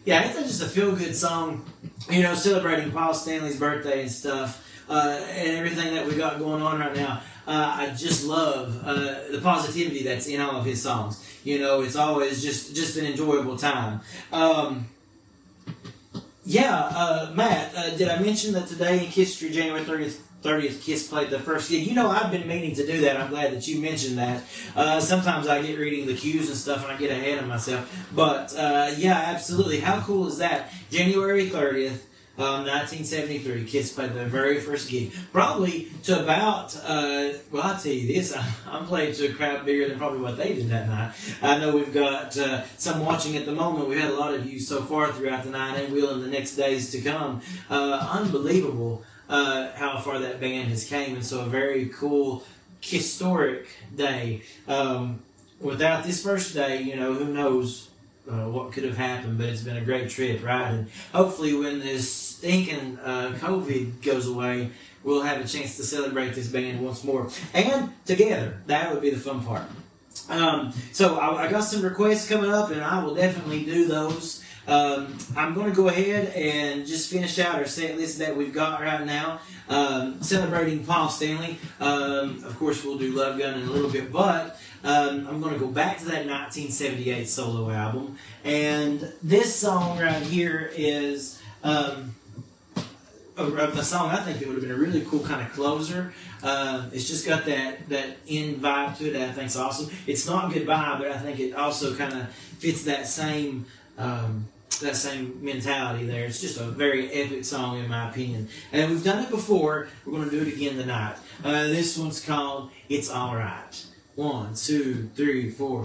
yeah, it's just a feel-good song, you know, celebrating Paul Stanley's birthday and stuff, uh, and everything that we got going on right now. Uh, I just love uh, the positivity that's in all of his songs. You know, it's always just, just an enjoyable time. Um, yeah, uh, Matt, uh, did I mention that today in Kiss Street, January thirtieth, thirtieth, Kiss played the first gig? You know, I've been meaning to do that. I'm glad that you mentioned that. Uh, sometimes I get reading the cues and stuff and I get ahead of myself. But, uh, yeah, absolutely. How cool is that? January thirtieth. Um, nineteen seventy-three, Kiss played their very first gig. Probably to about, uh, well, I'll tell you this, I, I'm playing to a crowd bigger than probably what they did that night. I know we've got uh, some watching at the moment. We've had a lot of you so far throughout the night and will in the next days to come. Uh, unbelievable uh, how far that band has came, and so a very cool, historic day. Um, without this first day, you know, who knows Uh, what could have happened, but it's been a great trip, right? And hopefully when this stinking uh, COVID goes away, we'll have a chance to celebrate this band once more. And together. That would be the fun part. Um, so I, I got some requests coming up, and I will definitely do those. Um, I'm going to go ahead and just finish out our set list that we've got right now. Um, celebrating Paul Stanley. Um, of course, we'll do Love Gun in a little bit, but um, I'm going to go back to that nineteen seventy-eight solo album. And this song right here is um, a, a song I think that would have been a really cool kind of closer. Uh, it's just got that, that end vibe to it that I think's awesome. It's not Goodbye, but I think it also kind of fits that same... Um, that same mentality there. It's just a very epic song in my opinion. And we've done it before. We're going to do it again tonight. Uh, this one's called It's Alright. One, two, three, four.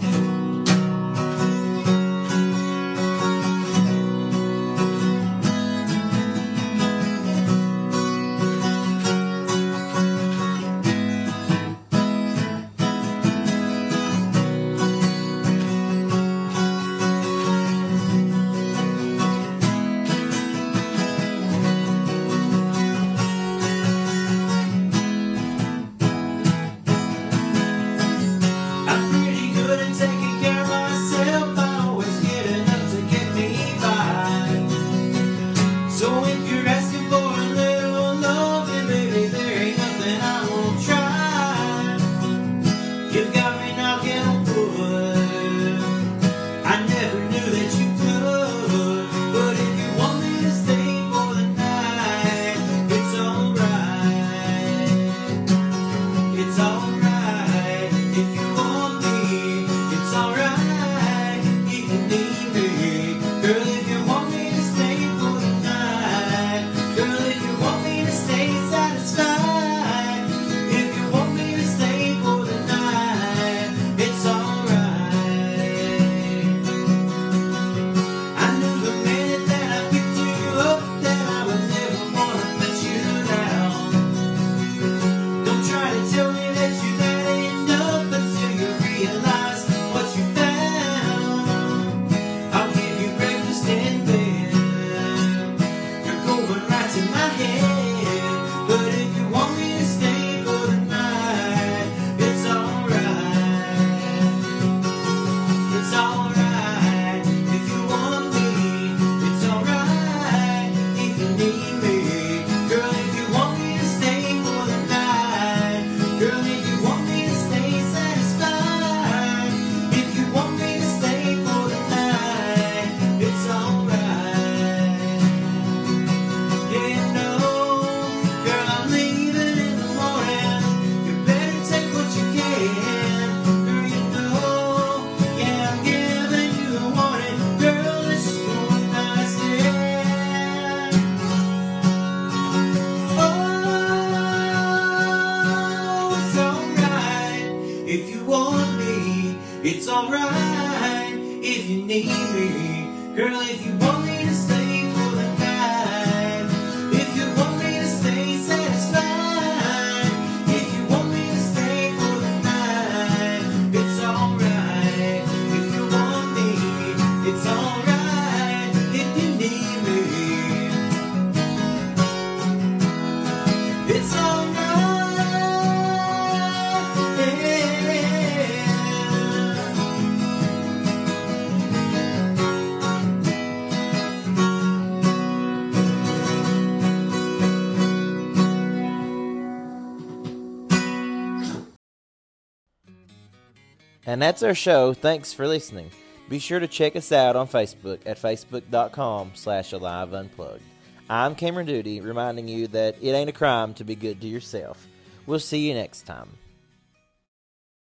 It's alright if you need me, girl, if you want me to stay for the night, if you want me to stay satisfied, if you want me to stay for the night, it's alright if you want me, it's alright if you need me, it's alright. And that's our show. Thanks for listening. Be sure to check us out on Facebook at facebook.com slash Alive Unplugged. I'm Cameron Duty, reminding you that it ain't a crime to be good to yourself. We'll see you next time.